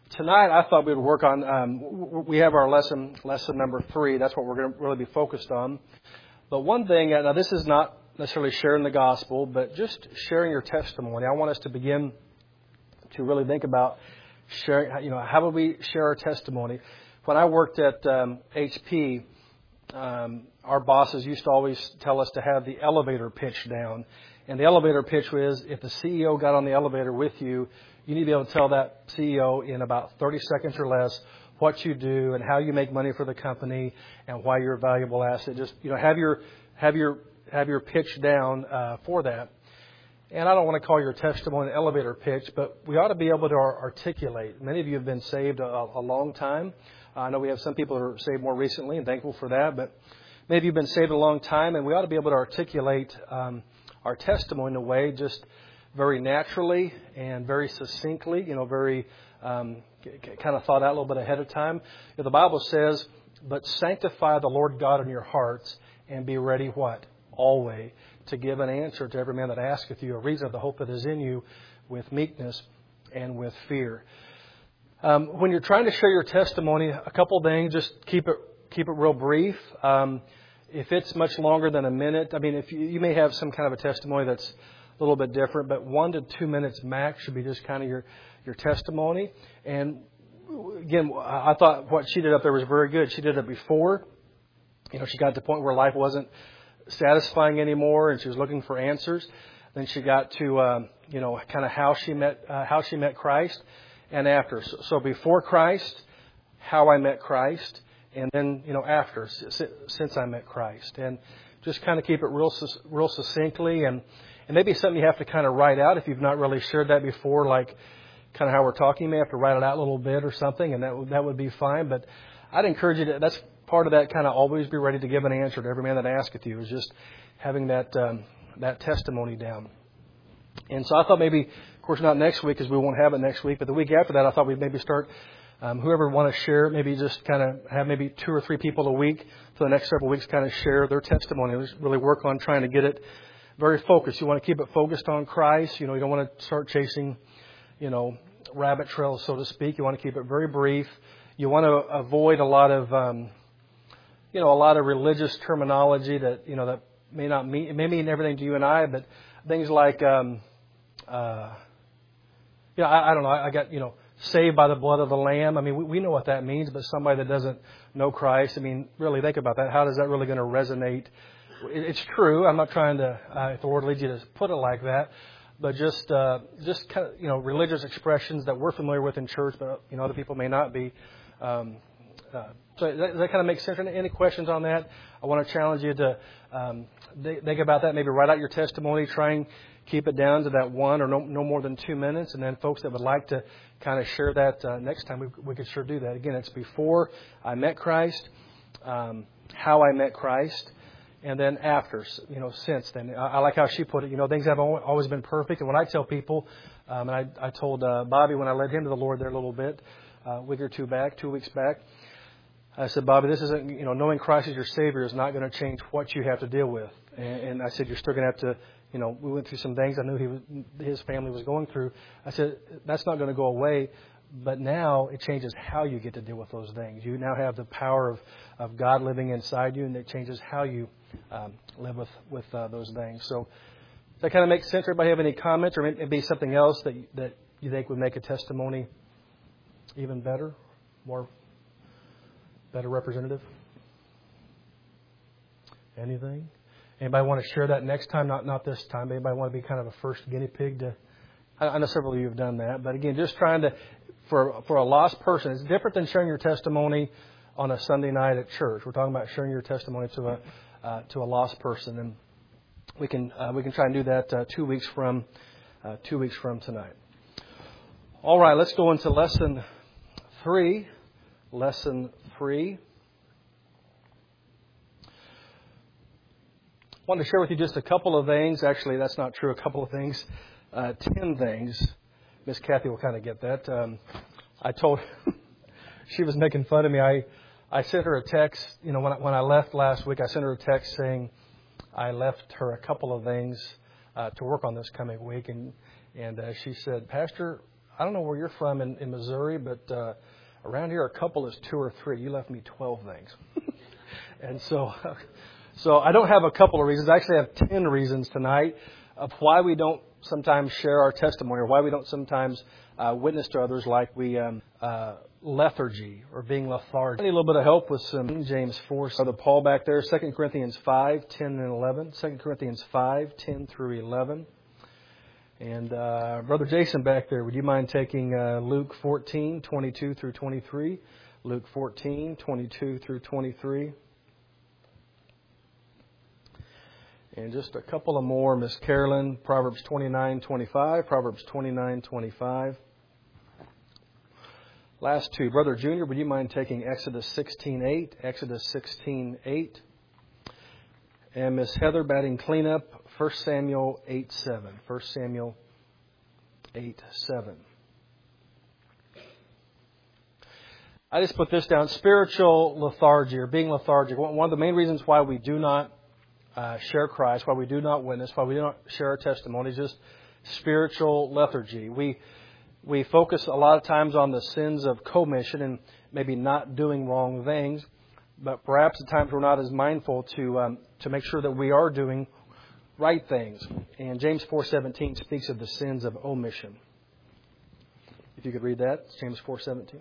Tonight, I thought we would work on, we have our lesson number 3. That's what we're going to really be focused on. But one thing, now this is not necessarily sharing the gospel, but just sharing your testimony. I want us to begin to really think about sharing, how would we share our testimony? When I worked at HP, our bosses used to always tell us to have the elevator pitch down. And the elevator pitch was, if the CEO got on the elevator with you, you need to be able to tell that CEO in about 30 seconds or less what you do and how you make money for the company and why you're a valuable asset. Just have your pitch down for that. And I don't want to call your testimony an elevator pitch, but we ought to be able to articulate. Many of you have been saved a long time. I know we have some people who are saved more recently, and thankful for that. But maybe you've been saved a long time, and we ought to be able to articulate our testimony in a way just very naturally and very succinctly, very kind of thought out a little bit ahead of time. The Bible says, but sanctify the Lord God in your hearts and be ready what? Always to give an answer to every man that asketh you a reason of the hope that is in you with meekness and with fear. When you're trying to share your testimony, a couple things, just keep it real brief. If it's much longer than a minute, if you may have some kind of a testimony that's a little bit different, but 1 to 2 minutes max should be just kind of your testimony. And again, I thought what she did up there was very good. She did it before. She got to the point where life wasn't satisfying anymore, and she was looking for answers. Then she got to kind of how she met Christ, and after. So before Christ, how I met Christ, and then after, since I met Christ, and just kind of keep it real succinctly, and maybe something you have to kind of write out if you've not really shared that before, like kind of how we're talking. You may have to write it out a little bit or something, and that would be fine. But I'd encourage you to. That's part of that kind of always be ready to give an answer to every man that asketh you, is just having that testimony down. And so I thought maybe, of course, not next week because we won't have it next week, but the week after that, I thought we'd maybe start. Whoever want to share, maybe just kind of have maybe 2 or 3 people a week for the next several weeks kind of share their testimony. Just really work on trying to get it very focused. You want to keep it focused on Christ. You don't want to start chasing, rabbit trails, so to speak. You want to keep it very brief. You want to avoid a lot of, a lot of religious terminology that, that may not mean, it may mean everything to you and I, but things like, I don't know, I got, saved by the blood of the Lamb. We know what that means, but somebody that doesn't know Christ, really think about that. How is that really going to resonate? It's true. I'm not trying to, if the Lord leads you to put it like that, but just kind of, religious expressions that we're familiar with in church, but, other people may not be. So does that kind of make sense? Any questions on that? I want to challenge you to think about that. Maybe write out your testimony. Try and keep it down to that 1 or no more than 2 minutes. And then folks that would like to kind of share that next time, we could sure do that. Again, it's before I met Christ, how I met Christ, and then after, since then. I like how she put it. Things have always been perfect. And when I tell people, and I told Bobby when I led him to the Lord there a little bit, a week or 2 weeks back, I said, Bobby, this isn't, knowing Christ as your Savior is not going to change what you have to deal with. And I said, you're still going to have to, we went through some things I knew his family was going through. I said, that's not going to go away. But now it changes how you get to deal with those things. You now have the power of God living inside you, and it changes how you live with those things. So does that kind of make sense? Everybody have any comments, or maybe something else that you think would make a testimony even better, better representative? Anything? Anybody want to share that next time? Not this time. Anybody want to be kind of a first guinea pig to? I know several of you have done that, but again, just trying to for a lost person, it's different than sharing your testimony on a Sunday night at church. We're talking about sharing your testimony to a lost person, and we can try and do that 2 weeks from tonight. All right, let's go into lesson 3. Lesson 3. I wanted to share with you just a couple of things. Actually, that's not true. A couple of things. 10 things. Miss Kathy will kind of get that. I told she was making fun of me. I sent her a text. When I left last week, I sent her a text saying I left her a couple of things to work on this coming week, and she said, Pastor, I don't know where you're from in Missouri, but around here a couple is 2 or 3. You left me 12 things. And so I don't have a couple of reasons. I actually have 10 reasons tonight of why we don't sometimes share our testimony, or why we don't sometimes witness to others like we lethargy or being lethargic. I need a little bit of help with some James 4. So the Paul back there, 2 Corinthians 5, 10 and 11. 2 Corinthians 5, 10 through 11. And Brother Jason back there, would you mind taking Luke 14, 22 through 23? Luke 14, 22 through 23. And just a couple of more, Miss Carolyn, Proverbs 29, 25. Proverbs 29, 25. Last two. Brother Junior, would you mind taking Exodus 16, 8? Exodus 16, 8. And Miss Heather batting cleanup, 1 Samuel 8, 7. 1 Samuel 8, 7. I just put this down. Spiritual lethargy, or being lethargic. One of the main reasons why we do not share Christ, why we do not witness, why we do not share our testimonies, just spiritual lethargy. We focus a lot of times on the sins of commission and maybe not doing wrong things, but perhaps at times we're not as mindful to make sure that we are doing right things. And James 4:17 speaks of the sins of omission. If you could read that, James 4:17.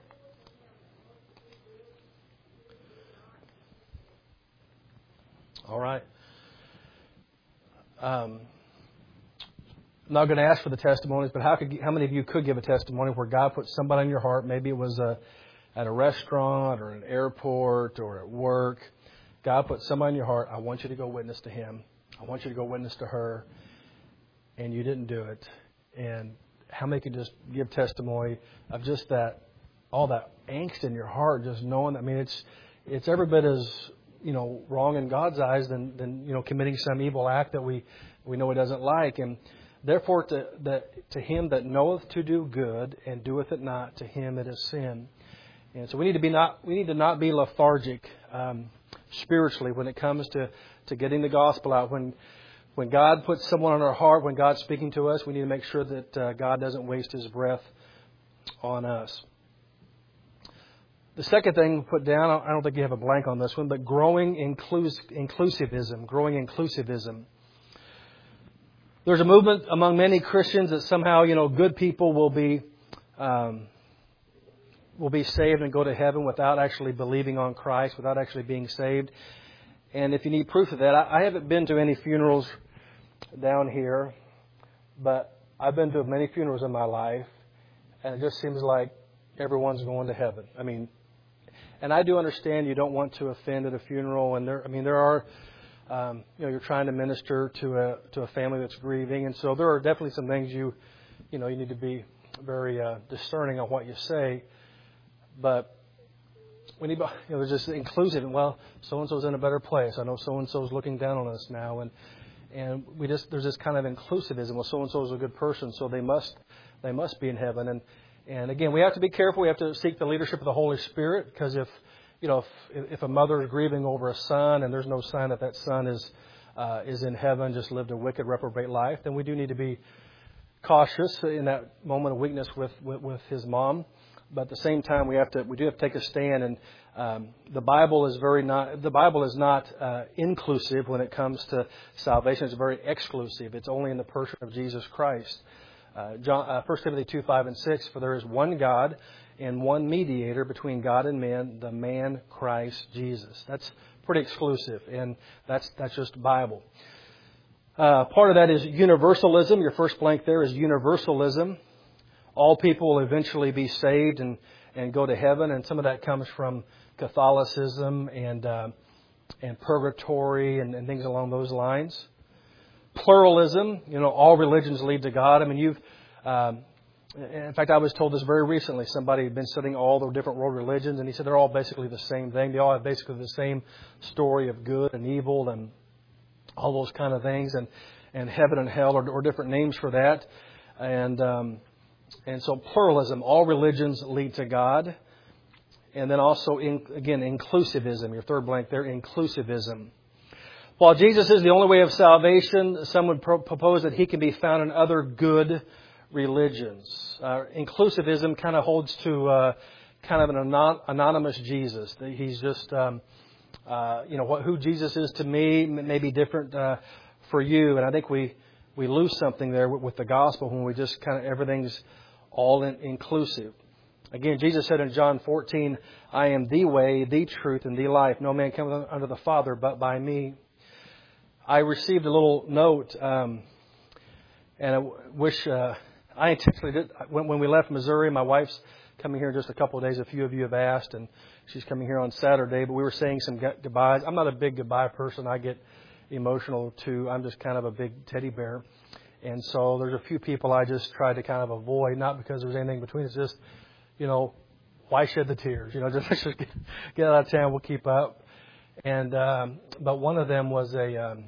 All right. I'm not going to ask for the testimonies, but how many of you could give a testimony where God put somebody on your heart? Maybe it was at a restaurant or an airport or at work. God put somebody in your heart. I want you to go witness to him. I want you to go witness to her. And you didn't do it. And how many could just give testimony of just that, all that angst in your heart, just knowing that, I mean, it's every bit as, wrong in God's eyes than committing some evil act that we know He doesn't like. And therefore, to him that knoweth to do good and doeth it not, to him it is sin. And so we need to not be lethargic spiritually when it comes to getting the gospel out. When God puts someone on our heart, when God's speaking to us, we need to make sure that God doesn't waste His breath on us. The second thing put down, I don't think you have a blank on this one, but growing inclusivism. Growing inclusivism. There's a movement among many Christians that somehow, good people will be saved and go to heaven without actually believing on Christ, without actually being saved. And if you need proof of that, I haven't been to any funerals down here, but I've been to many funerals in my life, and it just seems like everyone's going to heaven. I mean, and I do understand you don't want to offend at a funeral, and there are, you're trying to minister to a family that's grieving, and so there are definitely some things you need to be very discerning on what you say, but we need, there's just inclusive. And well, so and so's in a better place. I know so and so's looking down on us now, and there's this kind of inclusivism. Well, so and so's a good person, so they must be in heaven. And again, we have to be careful. We have to seek the leadership of the Holy Spirit, because if a mother is grieving over a son and there's no sign that son is in heaven, just lived a wicked, reprobate life, then we do need to be cautious in that moment of weakness with his mom. But at the same time, we do have to take a stand. And the Bible is not inclusive when it comes to salvation. It's very exclusive. It's only in the person of Jesus Christ. 1 Timothy 2, 5, and 6, for there is one God and one mediator between God and men, the man Christ Jesus. That's pretty exclusive, and that's just Bible. Part of that is universalism. Your first blank there is universalism. All people will eventually be saved and go to heaven, and some of that comes from Catholicism and purgatory and things along those lines. Pluralism, all religions lead to God. I mean, in fact, I was told this very recently. Somebody had been studying all the different world religions, and he said they're all basically the same thing. They all have basically the same story of good and evil and all those kind of things, and heaven and hell or different names for that. And so pluralism, all religions lead to God. And then also, again, inclusivism. Your third blank there, inclusivism. While Jesus is the only way of salvation, some would propose that He can be found in other good religions. Inclusivism kind of holds to kind of an anonymous Jesus. He's just, who Jesus is to me may be different for you. And I think we lose something there with the gospel when we just kind of everything's all inclusive. Again, Jesus said in John 14, I am the way, the truth, and the life. No man cometh unto the Father but by me. I received a little note, and I wish I intentionally did. When we left Missouri, my wife's coming here in just a couple of days. A few of you have asked, and she's coming here on Saturday. But we were saying some goodbyes. I'm not a big goodbye person. I get emotional too. I'm just kind of a big teddy bear. And so there's a few people I just try to kind of avoid, not because there's anything between us, just, why shed the tears? Just get out of town. We'll keep up. And but one of them was a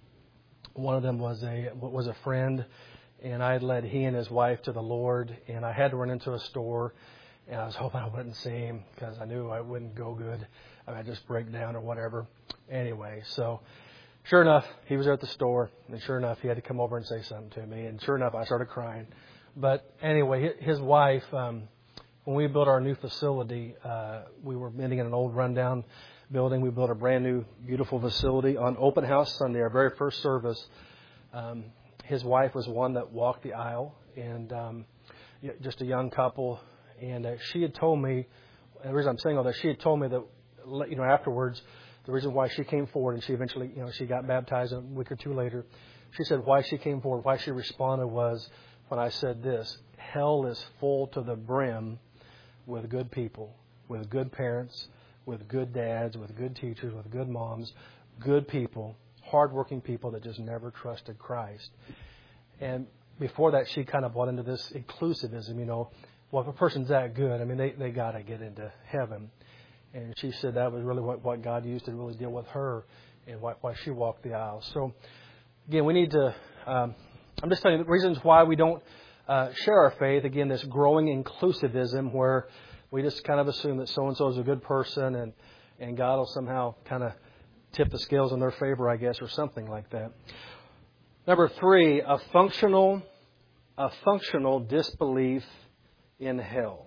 friend, and I had led he and his wife to the Lord, and I had to run into a store, and I was hoping I wouldn't see him because I knew I wouldn't go good. I'd just break down or whatever. Anyway, so sure enough, he was at the store, and sure enough, he had to come over and say something to me, and sure enough, I started crying. But anyway, his wife, when we built our new facility, we were meeting in an old rundown building. We built a brand new, beautiful facility on Open House Sunday, our very first service. His wife was one that walked the aisle, and just a young couple. And she had told me, and the reason I'm saying all that, she had told me that, afterwards, the reason why she came forward, and she eventually, she got baptized a week or two later. She said why she came forward, why she responded was when I said this: hell is full to the brim with good people, with good parents, with good dads, with good teachers, with good moms, good people, hardworking people that just never trusted Christ. And before that, she kind of bought into this inclusivism, well, if a person's that good, they got to get into heaven. And she said that was really what God used to really deal with her and why she walked the aisle. So, again, we need to, I'm just telling you the reasons why we don't share our faith. Again, this growing inclusivism where we just kind of assume that so-and-so is a good person and God will somehow kind of tip the scales in their favor, I guess, or something like that. Number 3, a functional disbelief in hell.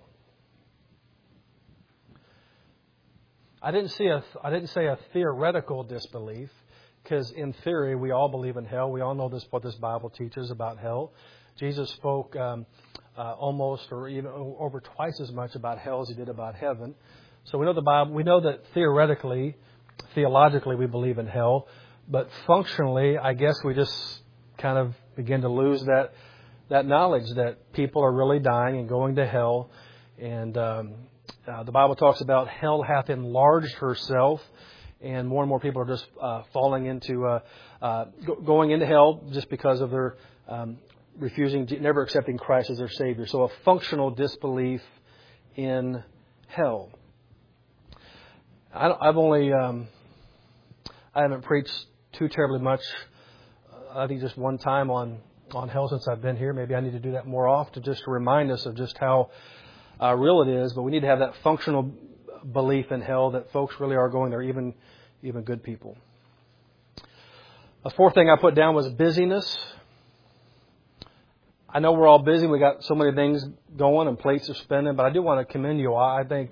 I didn't say a theoretical disbelief, because in theory we all believe in hell. We all know what this Bible teaches about hell. Jesus spoke almost or even over twice as much about hell as he did about heaven. So we know the Bible. We know that theologically, we believe in hell, but functionally, I guess we just kind of begin to lose that knowledge that people are really dying and going to hell. And the Bible talks about hell hath enlarged herself, and more people are just falling into going into hell just because of their never accepting Christ as their Savior. So a functional disbelief in hell. I haven't preached too terribly much. I think just one time on hell since I've been here. Maybe I need to do that more often just to remind us of just how real it is. But we need to have that functional belief in hell that folks really are going there, even good people. A fourth thing I put down was busyness. I know we're all busy. We got so many things going and plates are spinning, but I do want to commend you all. I think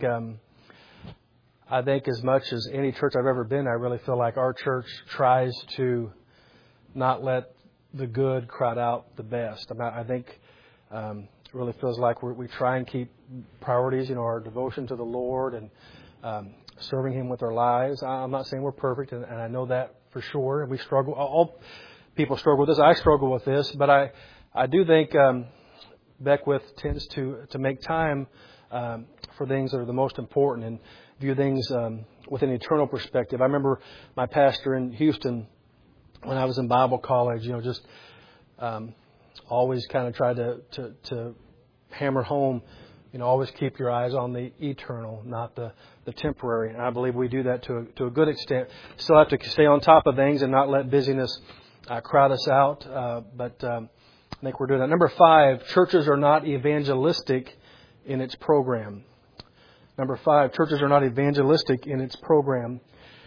as much as any church I've ever been, I really feel like our church tries to not let the good crowd out the best. I think it really feels like we try and keep priorities, our devotion to the Lord and serving Him with our lives. I'm not saying we're perfect, and I know that for sure. And we struggle. All people struggle with this. I struggle with this, but I do think Beckwith tends to make time for things that are the most important and view things with an eternal perspective. I remember my pastor in Houston when I was in Bible college, just always kind of tried to hammer home, always keep your eyes on the eternal, not the temporary. And I believe we do that to a good extent. Still have to stay on top of things and not let busyness crowd us out. But I think we're doing that. Number 5, churches are not evangelistic in its program. Number 5, churches are not evangelistic in its program.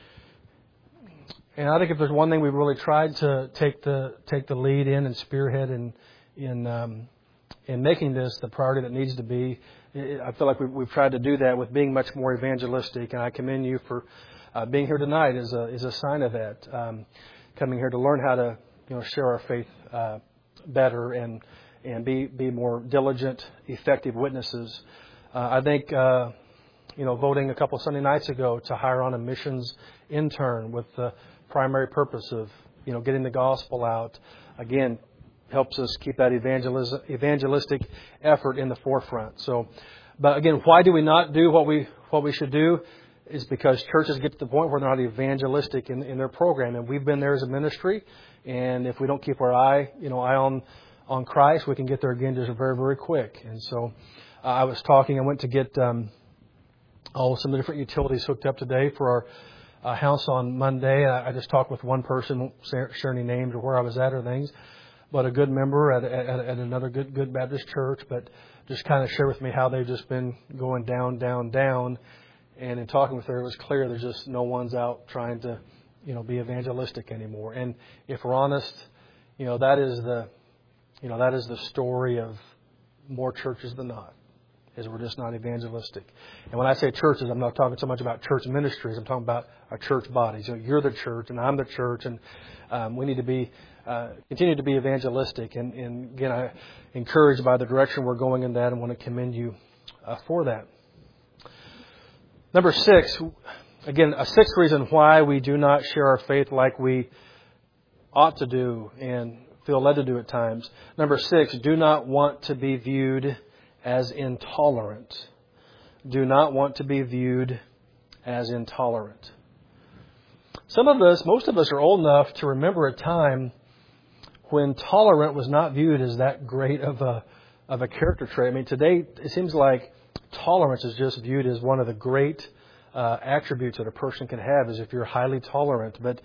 And I think if there's one thing we've really tried to take the lead in and spearhead in in making this the priority that needs to be. I feel like we've tried to do that with being much more evangelistic, and I commend you for being here tonight is a sign of that. Coming here to learn how to share our faith better and be more diligent, effective witnesses. I think voting a couple Sunday nights ago to hire on a missions intern with the primary purpose of getting the gospel out again helps us keep that evangelistic effort in the forefront. So, but again, why do we not do what we should do? Is because churches get to the point where they're not evangelistic in their program, and we've been there as a ministry. And if we don't keep our eye on Christ, we can get there again just very, very quick. And so, I went to get some of the different utilities hooked up today for our house on Monday. I just talked with one person, won't share any names or where I was at or things, but a good member at another good Baptist church, but just kind of share with me how they've just been going down. And in talking with her, it was clear there's just no one's out trying to, be evangelistic anymore. And if we're honest, that is the story of more churches than not, is we're just not evangelistic. And when I say churches, I'm not talking so much about church ministries. I'm talking about our church bodies. You're the church, and I'm the church, and we need to continue to be evangelistic. And again, I'm encouraged by the direction we're going in that, and want to commend you for that. Number 6, again, a sixth reason why we do not share our faith like we ought to do and feel led to do at times. Number 6, do not want to be viewed as intolerant. Do not want to be viewed as intolerant. Most of us are old enough to remember a time when tolerant was not viewed as that great of a character trait. I mean, today it seems like tolerance is just viewed as one of the great attributes that a person can have, is if you're highly tolerant. But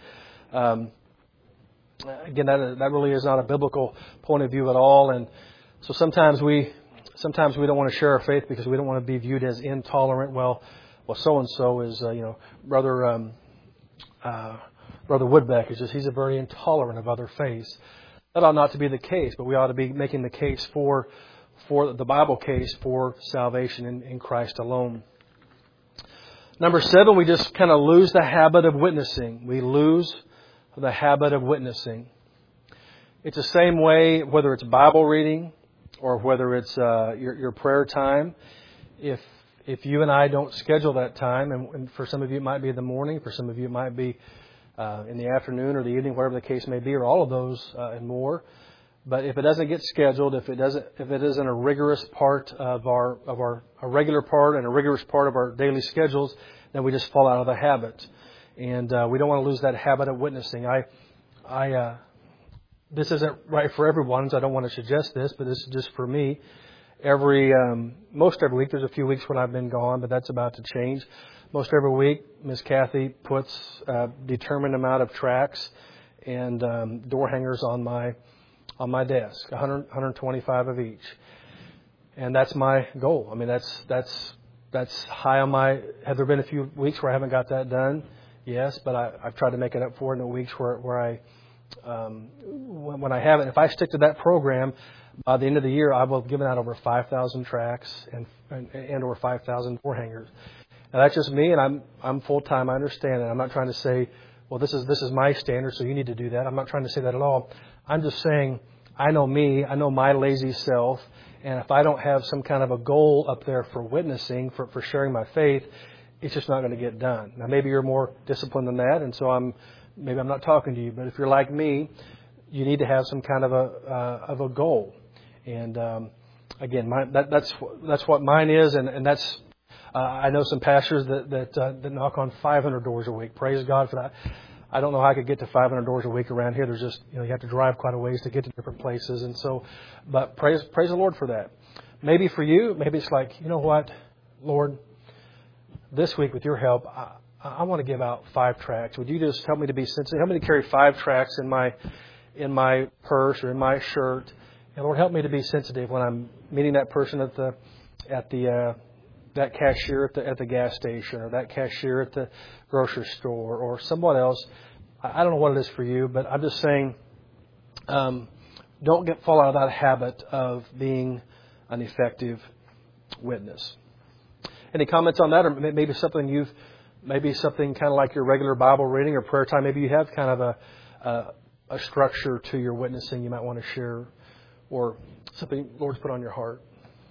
again, that really is not a biblical point of view at all. And so sometimes we don't want to share our faith because we don't want to be viewed as intolerant. Well, so and so is brother Woodbeck is he's a very intolerant of other faiths. That ought not to be the case, but we ought to be making the case for the Bible case for salvation in Christ alone. Number 7, we just kind of lose the habit of witnessing. We lose the habit of witnessing. It's the same way whether it's Bible reading or whether it's your prayer time. If you and I don't schedule that time, and for some of you it might be in the morning, for some of you it might be in the afternoon or the evening, whatever the case may be, or all of those and more. But if it doesn't get scheduled, if it isn't a rigorous part of a regular part and a rigorous part of our daily schedules, then we just fall out of the habit, and we don't want to lose that habit of witnessing. This isn't right for everyone, so I don't want to suggest this, but this is just for me. Most every week, there's a few weeks when I've been gone, but that's about to change. Most every week, Miss Kathy puts a determined amount of tracts and door hangers on my desk, 125 of each, and that's my goal. I mean, that's high on my. Have there been a few weeks where I haven't got that done? Yes, but I've tried to make it up for it in the weeks where I when I haven't. If I stick to that program, by the end of the year, I will have given out over 5,000 tracts and over 5,000 door hangers. Now that's just me, and I'm full time. I understand it. I'm not trying to say, well, this is my standard, so you need to do that. I'm not trying to say that at all. I'm just saying, I know me, I know my lazy self, and if I don't have some kind of a goal up there for witnessing, for sharing my faith, it's just not going to get done. Now, maybe you're more disciplined than that, and so maybe I'm not talking to you, but if you're like me, you need to have some kind of a goal. And again, that's what mine is, and that's I know some pastors that knock on 500 doors a week. Praise God for that. I don't know how I could get to 500 doors a week around here. There's just, you have to drive quite a ways to get to different places. And so, but praise the Lord for that. Maybe for you, maybe it's like, you know what, Lord, this week with your help, I want to give out 5 tracts. Would you just help me to be sensitive? Help me to carry 5 tracts in my purse or in my shirt. And Lord, help me to be sensitive when I'm meeting that person at that cashier at the gas station, or that cashier at the grocery store, or someone else. I don't know what it is for you, but I'm just saying, don't fall out of that habit of being an effective witness. Any comments on that, or maybe something kind of like your regular Bible reading or prayer time? Maybe you have kind of a structure to your witnessing you might want to share, or something the Lord's put on your heart.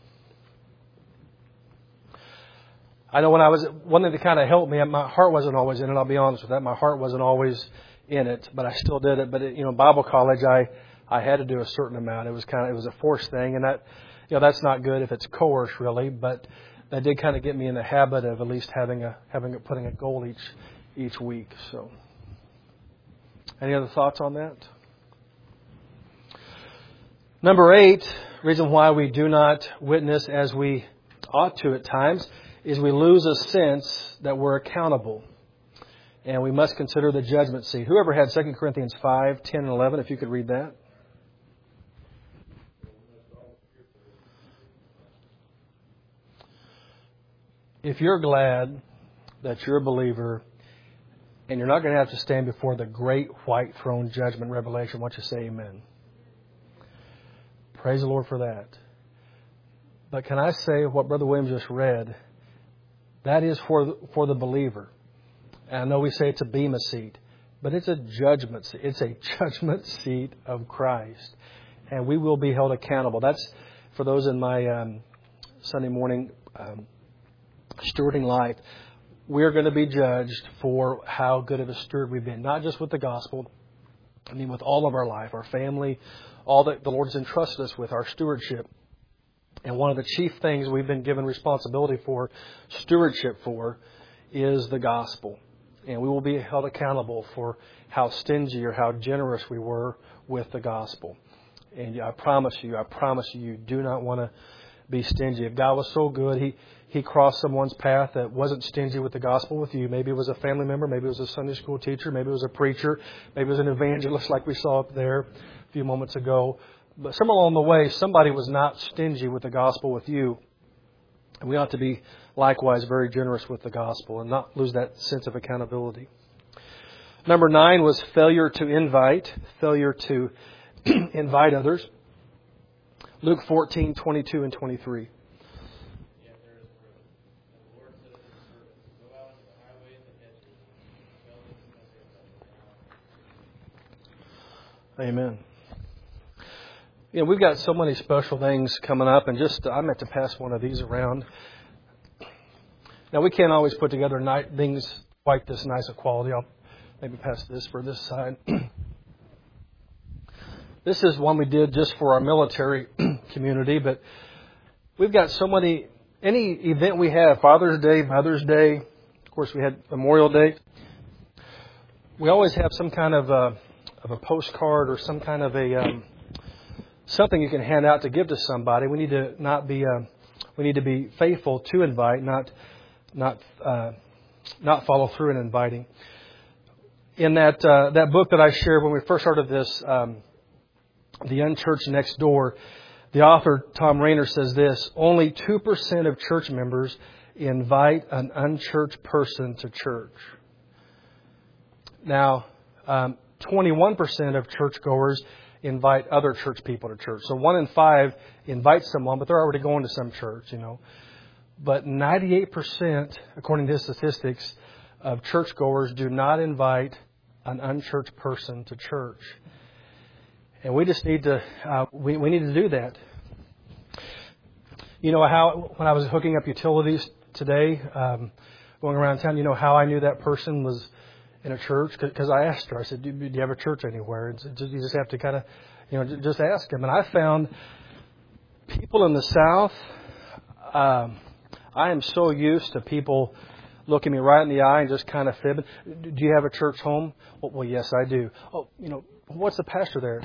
I know one thing that kind of helped me, my heart wasn't always in it, I'll be honest with that. My heart wasn't always in it, but I still did it. But Bible college, I had to do a certain amount. It was a forced thing, and that, that's not good if it's coerced really, but that did kind of get me in the habit of at least putting a goal each week. So, any other thoughts on that? Number 8, reason why we do not witness as we ought to at times is we lose a sense that we're accountable. And we must consider the judgment seat. Whoever had 2 Corinthians 5, 10, and 11, if you could read that. If you're glad that you're a believer and you're not going to have to stand before the great white throne judgment revelation, why don't you say amen? Praise the Lord for that. But can I say what Brother Williams just read? That is for the believer. And I know we say it's a bema seat, but it's a judgment seat. It's a judgment seat of Christ. And we will be held accountable. That's for those in my Sunday morning stewarding life. We're going to be judged for how good of a steward we've been. Not just with the gospel. I mean, with all of our life, our family, all that the Lord has entrusted us with, our stewardship. And one of the chief things we've been given responsibility for, stewardship for, is the gospel. And we will be held accountable for how stingy or how generous we were with the gospel. And I promise you, you do not want to be stingy. If God was so good, He crossed someone's path that wasn't stingy with the gospel with you. Maybe it was a family member, maybe it was a Sunday school teacher, maybe it was a preacher, maybe it was an evangelist like we saw up there a few moments ago. But somewhere along the way, somebody was not stingy with the gospel with you. And we ought to be likewise very generous with the gospel and not lose that sense of accountability. Number 9 was failure to invite others. Luke 14, 22 and 23. Amen. We've got so many special things coming up, and I meant to pass one of these around. Now, we can't always put together things quite this nice of quality. I'll maybe pass this for this side. This is one we did just for our military community, but we've got so many, any event we have, Father's Day, Mother's Day, of course we had Memorial Day, we always have some kind of a postcard or some kind of something you can hand out to give to somebody. We need to be faithful to invite, not follow through in inviting. In that book that I shared when we first started this, The Unchurched Next Door, the author Tom Rainer says this: only 2% of church members invite an unchurched person to church. Now, 21% of churchgoers invite other church people to church. So 1 in 5 invite someone, but they're already going to some church, But 98%, according to statistics, of churchgoers do not invite an unchurched person to church. And we just need to, we need to do that. How, when I was hooking up utilities today, going around town, how I knew that person was in a church? Because I asked her, I said, do you have a church anywhere? And you just have to kind of, just ask them. And I found people in the South, I am so used to people looking me right in the eye and just kind of fibbing. Do you have a church home? Well, yes, I do. Oh, what's the pastor there?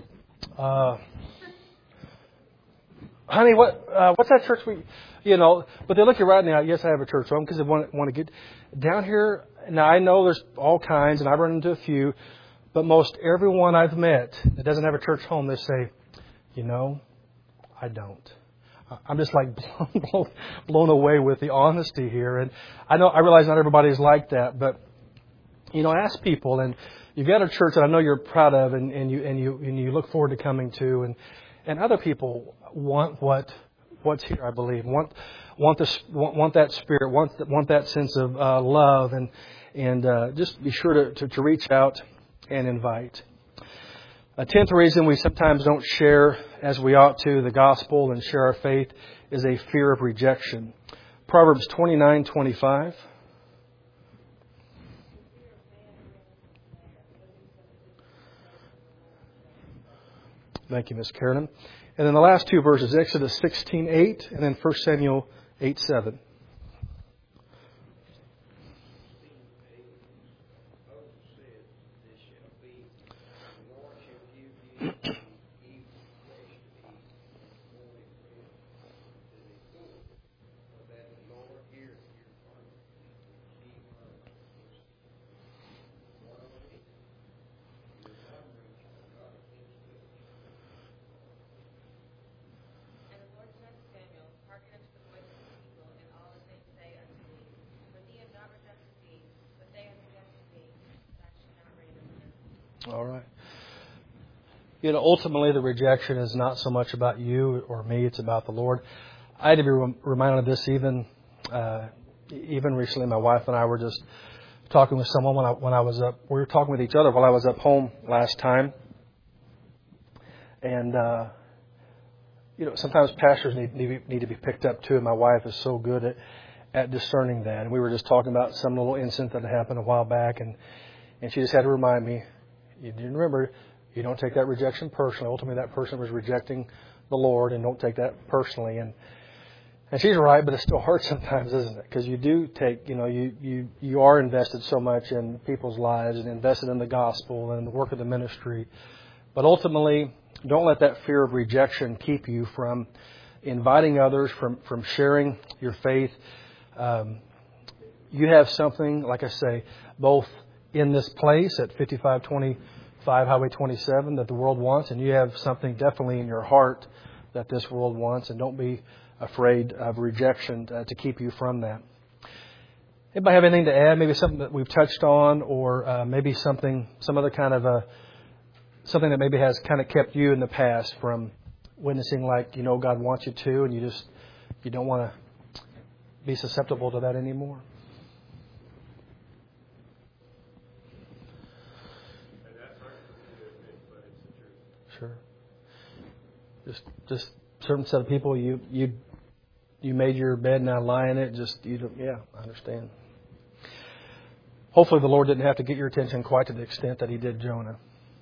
Honey, what's that church but they look you right in the eye. Yes, I have a church home, because they want to get down here. Now, I know there's all kinds, and I've run into a few, but most everyone I've met that doesn't have a church home, they say, I don't. I'm just like blown away with the honesty here. And I realize not everybody's like that, but, ask people. And, you've got a church that I know you're proud of, and you look forward to coming to, and other people want what's here. I believe want that spirit, want that sense of love, and just be sure to reach out and invite. A 10th reason we sometimes don't share as we ought to the gospel and share our faith is a fear of rejection. Proverbs 29:25. Thank you, Ms. Karen. And then the last two verses, Exodus 16:8 and then 1 Samuel 8:7. All right. Ultimately, the rejection is not so much about you or me; it's about the Lord. I had to be reminded of this even recently. My wife and I were just talking with someone when I was up. We were talking with each other while I was up home last time, and sometimes pastors need to be picked up too. And my wife is so good at discerning that. And we were just talking about some little incident that happened a while back, and she just had to remind me. You didn't remember, you don't take that rejection personally. Ultimately, that person was rejecting the Lord, and don't take that personally. And she's right, but it still hurts sometimes, isn't it? Because you do take, you are invested so much in people's lives and invested in the gospel and the work of the ministry. But ultimately, don't let that fear of rejection keep you from inviting others, from sharing your faith. You have something, like I say, both in this place at 5525 Highway 27 that the world wants, and you have something definitely in your heart that this world wants, and don't be afraid of rejection to keep you from that. Anybody have anything to add? Maybe something that we've touched on, or maybe some other kind of something that maybe has kind of kept you in the past from witnessing like God wants you to, and you don't want to be susceptible to that anymore. Sure. Just certain set of people you made your bed, now lie in it. I understand. Hopefully the Lord didn't have to get your attention quite to the extent that He did Jonah.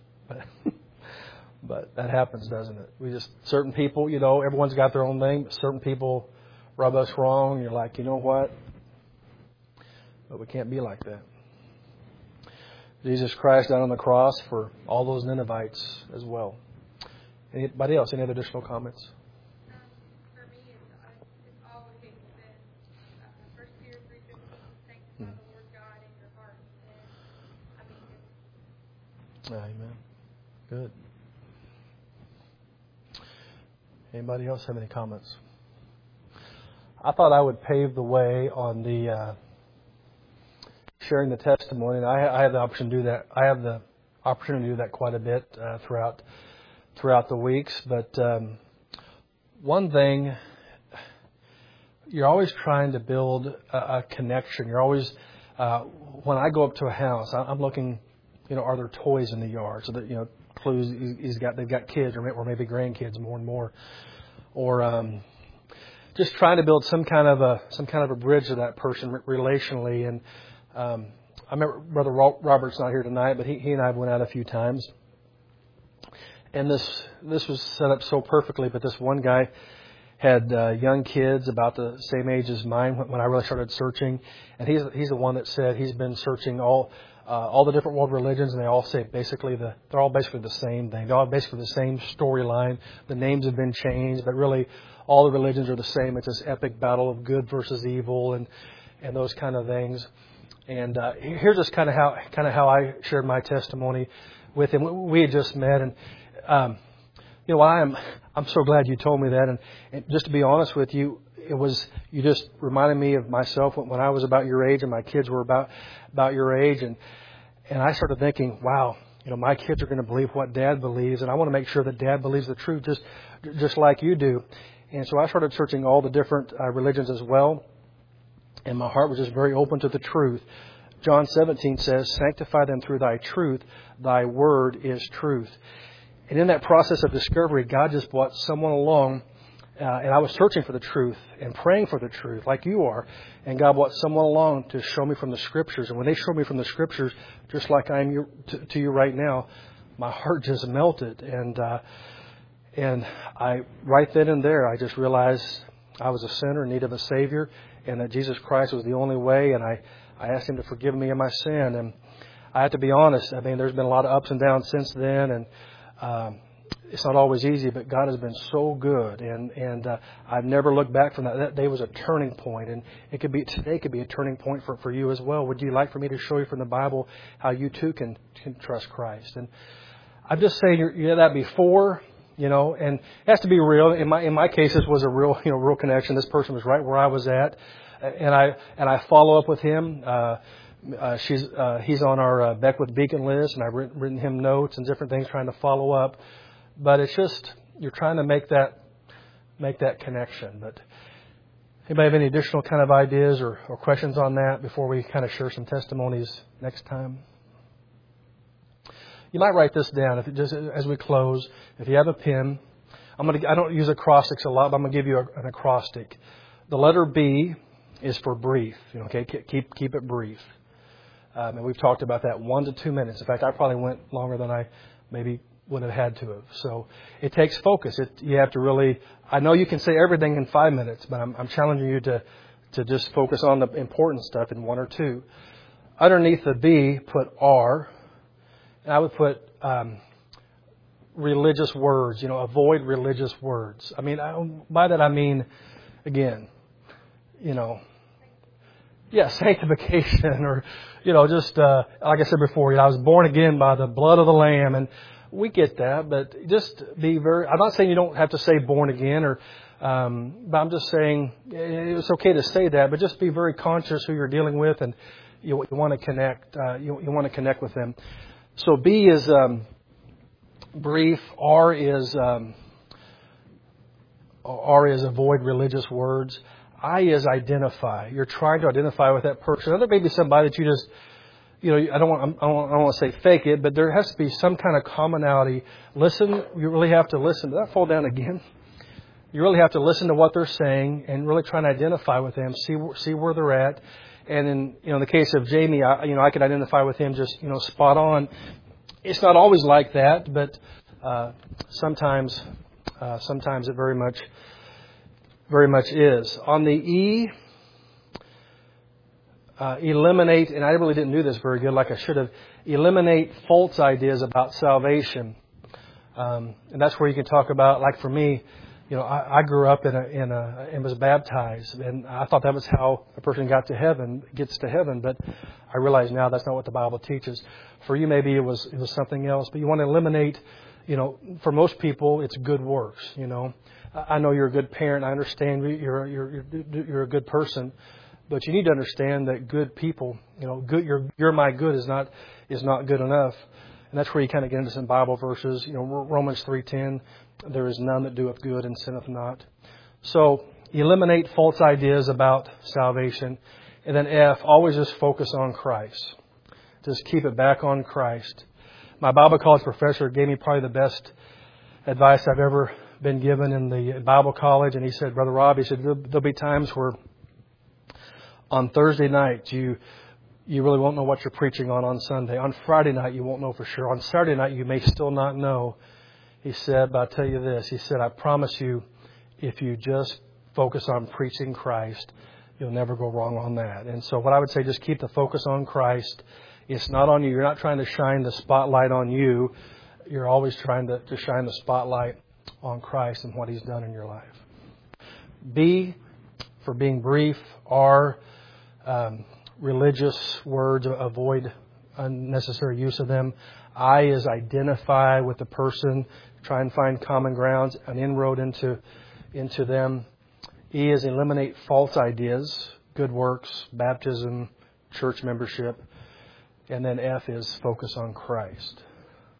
But that happens, doesn't it? Certain people, everyone's got their own thing, but certain people rub us wrong. You're like, you know what? But we can't be like that. Jesus Christ died on the cross for all those Ninevites as well. Anybody else? Any other additional comments? For me, it's always been 1 Peter 3:15, sanctify the Lord God in your heart. And Amen. Good. Anybody else have any comments? I thought I would pave the way on the sharing the testimony, and I have the option to do that. I have the opportunity to do that quite a bit throughout the weeks. But one thing, you're always trying to build a connection. You're always, when I go up to a house, I'm looking, are there toys in the yard? So that, clues they've got kids or maybe grandkids more and more, or just trying to build some kind of a bridge to that person relationally. And I remember Brother Robert's not here tonight, but he and I went out a few times. And this was set up so perfectly, but this one guy had young kids about the same age as mine when I really started searching. And he's the one that said he's been searching all the different world religions, and they all say they're all basically the same thing. They're all basically the same storyline. The names have been changed, but really all the religions are the same. It's this epic battle of good versus evil and those kind of things. And here's just kind of how I shared my testimony with him. We had just met, and I'm so glad you told me that. And just to be honest with you, you just reminded me of myself when I was about your age and my kids were about your age. And I started thinking, wow, my kids are going to believe what Dad believes, and I want to make sure that Dad believes the truth just like you do. And so I started searching all the different religions as well, and my heart was just very open to the truth. John 17 says, sanctify them through thy truth. Thy word is truth. And in that process of discovery, God just brought someone along, and I was searching for the truth and praying for the truth like you are. And God brought someone along to show me from the Scriptures. And when they showed me from the Scriptures, just like I am to you right now, my heart just melted. And I, right then and there, I just realized I was a sinner in need of a Savior, and that Jesus Christ was the only way. And I asked Him to forgive me of my sin. And I have to be honest, there's been a lot of ups and downs since then, and it's not always easy, but God has been so good, and I've never looked back from that. That day was a turning point, and today could be a turning point for you as well. Would you like for me to show you from the Bible how you too can trust Christ? And I'm just saying, you had that before, and it has to be real. In my case, this was a real connection. This person was right where I was at, and I follow up with him. He's on our Beckwith Beacon list, and I've written him notes and different things trying to follow up. But it's just, you're trying to make that connection. But anybody have any additional kind of ideas or questions on that before we kind of share some testimonies next time? You might write this down just as we close. If you have a pen, I don't use acrostics a lot, but I'm going to give you an acrostic. The letter B is for brief. Okay, keep it brief. And we've talked about that 1 to 2 minutes. In fact, I probably went longer than I maybe would have had to have. So it takes focus. You have to really, I know you can say everything in 5 minutes, but I'm challenging you to just focus on the important stuff in 1 or 2. Underneath the B, put R. And I would put religious words, avoid religious words. By that I mean, again, sanctification, or, just, like I said before, I was born again by the blood of the Lamb, and we get that, but just be I'm not saying you don't have to say born again, but I'm just saying it's okay to say that, but just be very conscious who you're dealing with, and you want to connect, you want to connect with them. So B is, brief. R is avoid religious words. I is identify. You're trying to identify with that person. There may be somebody that you just, I don't want to say fake it, but there has to be some kind of commonality. Listen. You really have to listen. Did that fall down again? You really have to listen to what they're saying and really try and identify with them. See where they're at. And in the case of Jamie, I could identify with him just spot on. It's not always like that, but sometimes it very much is. On the E, eliminate, and I really didn't do this very good like I should have, eliminate false ideas about salvation. And that's where you can talk about, like for me, I grew up and was baptized, and I thought that was how a person gets to heaven, but I realize now that's not what the Bible teaches. For you, maybe it was something else, but you want to eliminate, for most people, it's good works, I know you're a good parent. I understand you're a good person, but you need to understand that good people, you're my good is not good enough, and that's where you kind of get into some Bible verses. Romans 3:10, there is none that doeth good and sinneth not. So eliminate false ideas about salvation, and then F, always just focus on Christ. Just keep it back on Christ. My Bible college professor gave me probably the best advice I've ever been given in the Bible college, and he said, Brother Rob, he said, there'll be times where on Thursday night you really won't know what you're preaching on Sunday. On Friday night you won't know for sure. On Saturday night you may still not know. He said, but I'll tell you this. He said, I promise you, if you just focus on preaching Christ, you'll never go wrong on that. And so what I would say, just keep the focus on Christ. It's not on you. You're not trying to shine the spotlight on you. You're always trying to shine the spotlight on Christ and what He's done in your life. B, for being brief. R, religious words, avoid unnecessary use of them. I is identify with the person, try and find common grounds, an inroad into them. E is eliminate false ideas, good works, baptism, church membership. And then F is focus on Christ.